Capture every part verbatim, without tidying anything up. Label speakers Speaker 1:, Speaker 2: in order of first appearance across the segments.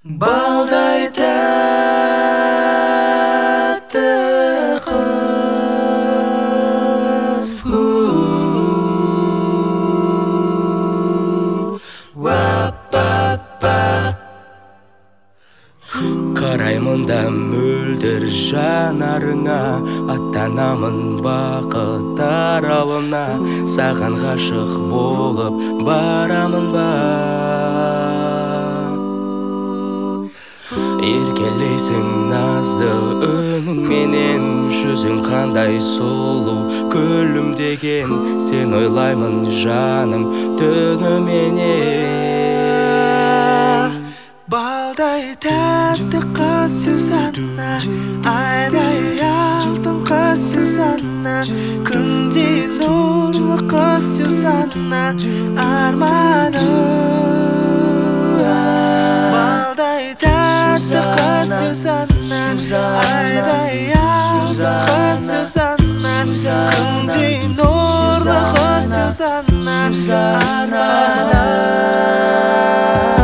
Speaker 1: Балдай тәтті қыз,
Speaker 2: қараймын да мөлдір жанарыңа, аттанамын бақыт аралына, саған ғашық болып барамын ба? Еркелейсің назды үніңменен, жүзің қандай сұлу күлімдеген, сен ойлаймын жаным түніменен.
Speaker 1: Балдай тәтті қыз Сюзанна, айдай алтын қыз Сюзанна, күндей нұрлы қыз Сюзанна, арманым. Балдай тәтті қыз Сюзанна, айдай алтын қыз Сюзанна, күндей нұрлы қыз Сюзанна, арманым.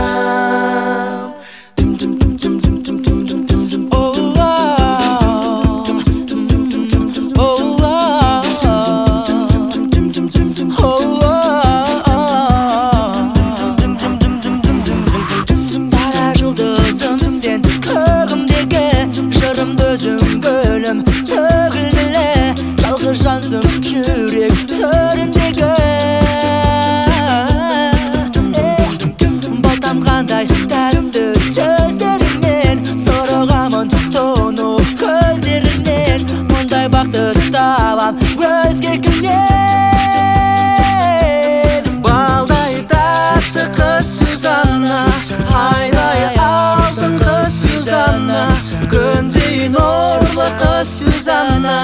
Speaker 2: Жансың жүрек төріндегі, балтамғандай тәтті сөздеріңнен, сұрағамын тұнық көздеріңнен, мұндай бақыт табам өзге кімнен.
Speaker 1: Балдай тәтті қыз Сюзанна, айдай алтын қыз Сюзанна, күндей нұрлы қыз Сюзанна,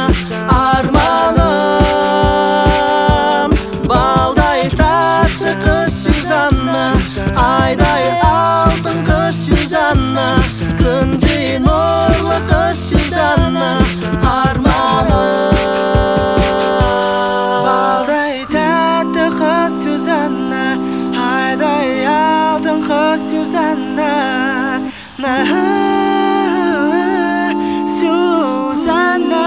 Speaker 1: арманым. Балдай тәтті қыз Сюзанна, айдай алтын қыз Сюзанна, күндей нұрлы қыз Сюзанна, арманым. Балдай тәтті қыз Сюзанна, айдай алтын қыз Сюзанна, Сюзанна.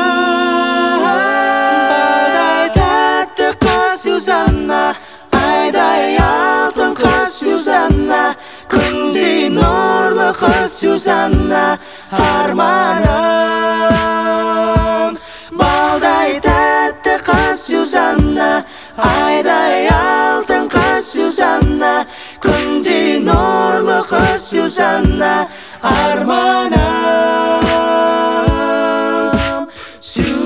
Speaker 1: Сюзанна, айдай алтын қыз Сюзанна, күндей нұрлы қыз Сюзанна, арманым. Балдай тәтті қыз Сюзанна, айдай алтын қыз Сюзанна, күндей нұрлы қыз Сюзанна, арманым.